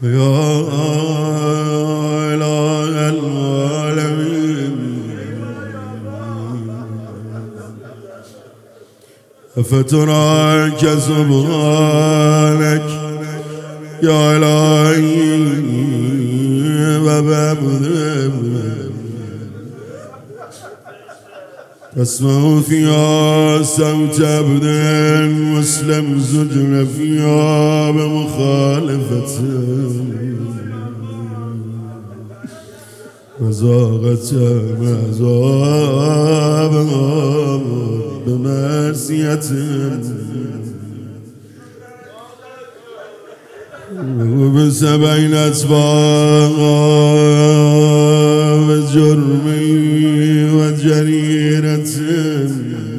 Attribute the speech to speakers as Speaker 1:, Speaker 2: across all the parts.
Speaker 1: يا إله العالمين أفتراك سبحانك يا إلهي تسمع فيها صوت عبد مسلم زجر فيها بمخالفته وزاغت مذابها بمعصيته وبسبعين أتباعها وجرمي وجريرته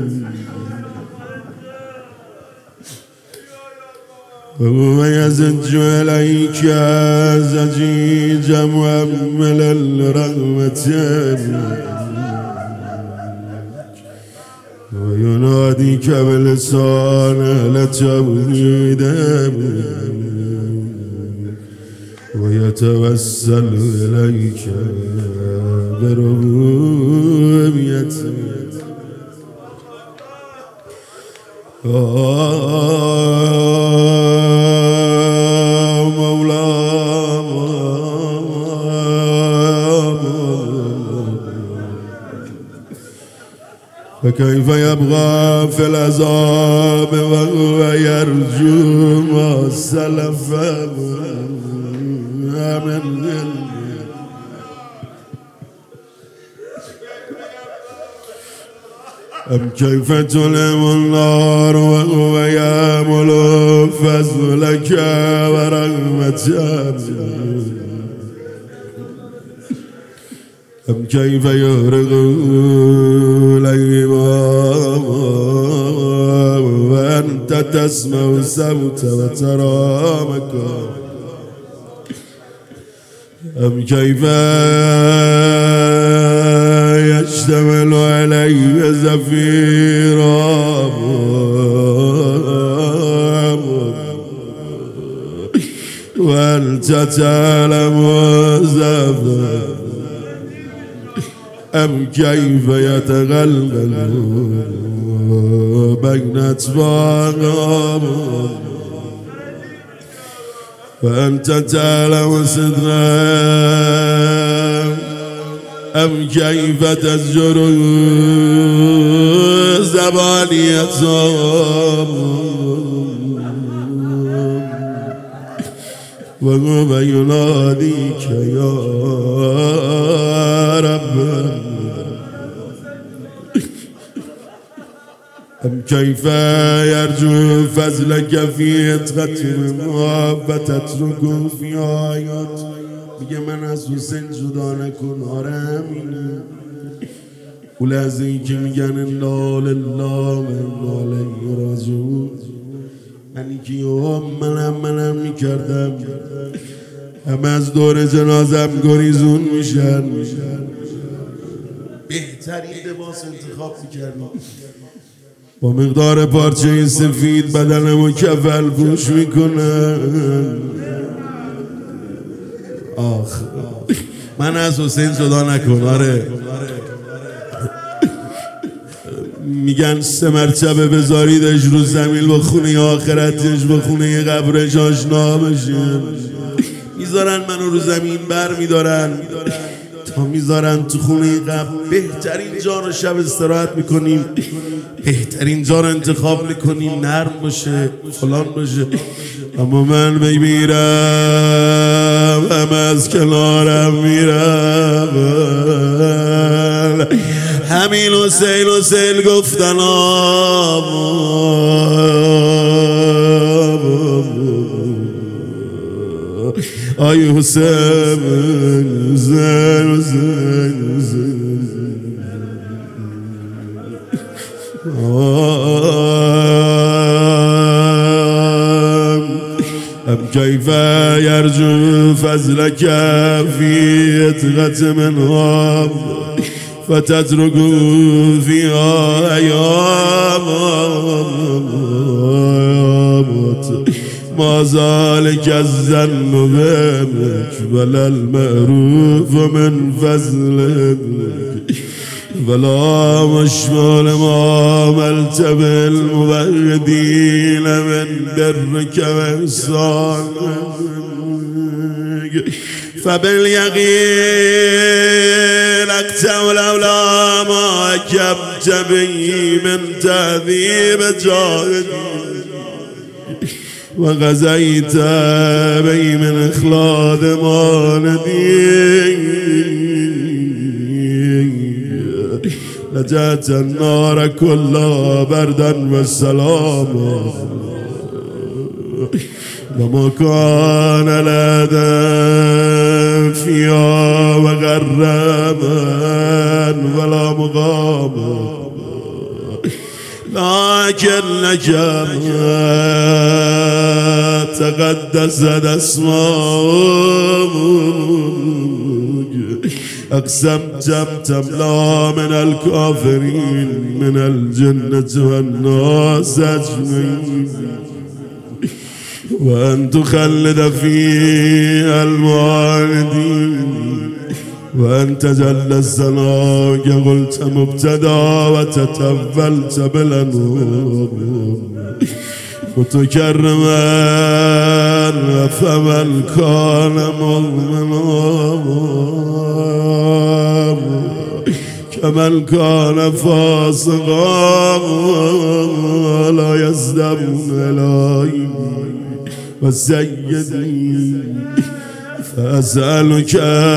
Speaker 1: وهو يزج إليك زجيجا مؤمل الرغبة ويناديك بلسانه لتوحيده ويتوسل إليك بربوبيته فكيف يبغى في العذاب وهو يرجو ما سلف من أم كيف تلم النار وهو يأمل فضلك ورحمتك أم كيف يغرق الإمام وأنت تسمع صوت وترى مكان أم كيف يشتمل عليه زفيرا وأنت تعلم زفا أم كيف يتغلغل بين أطفالهم فأنت تعلم صدقا أم كيف تزجر زبانيتهم وهو يناديك يا رب أم كيف يرجو فضلك في عتقة فتتركه في آیات میگه من از حسین جدا نکن آره همینه اون لحظه ای که میگن انا لله و انا الیه راجعون یعنی که منم میکردم همه از دور جنازم گریزون میشن بهترین لباس انتخاب میکردم با مقدار پارچه سفید بدنمو کفل پوش میکنن آخ من از حسین جدا نکن آره میگن 3 مرتبه بذاریدش رو زمین با خونه آخرتش با خونه قبرش آشنا بشه میذارن منو رو زمین بر میدارن تا میذارن تو خونه قبر بهترین جا رو شب استراحت میکنیم بهترین جا رو انتخاب میکنیم نرم باشه فلان باشه اما من میمیرم همه از کنارم میرم همین حسین گفتن آی حسین أم كيف يرجو فضلك في عتقة منهم فتتركوا فيها أيامات ما ذلك الظن بك ولا المعروف من فضلك ولا مشمول ما عملت بالموحدين من برك وإحسانك فباليقين أقتل لولا ما أكبت به من تهذيب جاهدي وغزيت به من إخلاد ماندي لجأت النار كلها بردا والسلاما وما كان لدى فيها وغرما ولا مغاما لكنك تقدست أسماؤك أقسمت تملا من الكافرين من الجنة والناس أجمعين وأن تخلد فيها المعاندين وأن تجل السناء قلت مبتدا وتتفلت بالأنوار متكرما فمن كان مؤمنا كمن كان فاسقا لا يزدم إلهي وسيدي فأسألك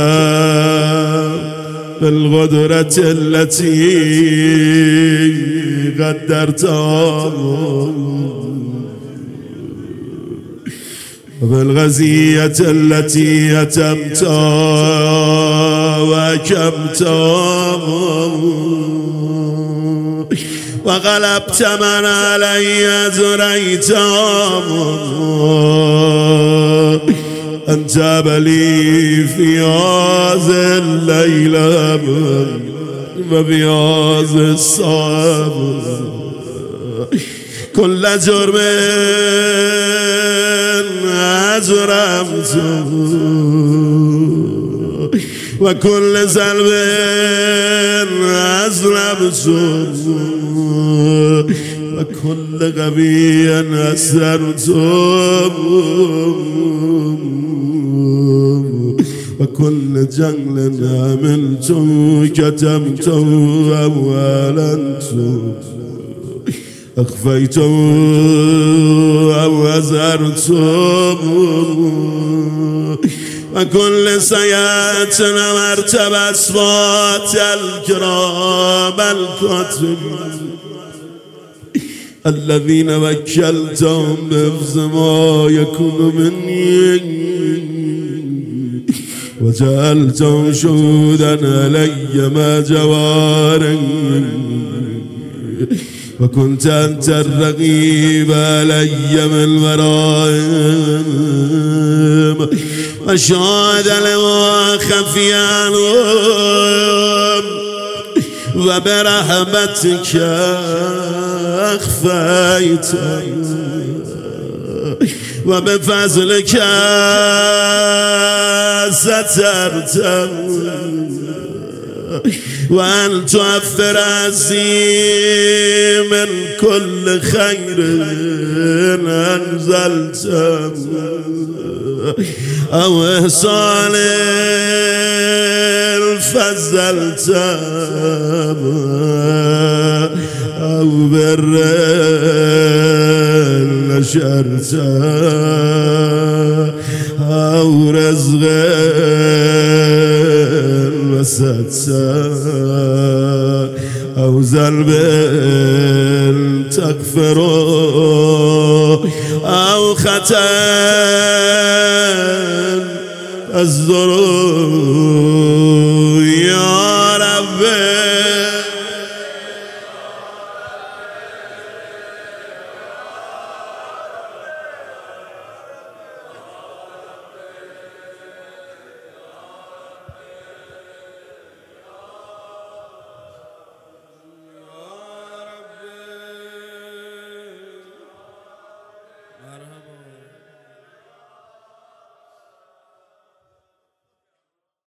Speaker 1: بالقدرة التي قدرتها وبالغزية التي أتمتها وأكمتها وغلبت من علي زريتها أن تبلي في هذا الليلة وفي هذا الصبر كل جرم أجرمته وكل ذنب أذنبته وكل غبي أسرته وكل جهل عملته كتمته أو أعلنته أخفيته أو أزهرته وكل سيئة أمرت بأصوات الكرام الكاتب الذين وكلتهم بحفظ ما يكون مني وجعلتهم شهودا علي ما جواري وكنت أنت الرقيب علي من ورائهم وشهد لما خفي عنهم وبرحمتك أخفيت وبفضلك سترت وأن توفر عزي من كل خير أنزلت أو إحسان فزلت أو بر نشرت أو رزق وسدت أو ذنب تغفر أو خطأ الظروف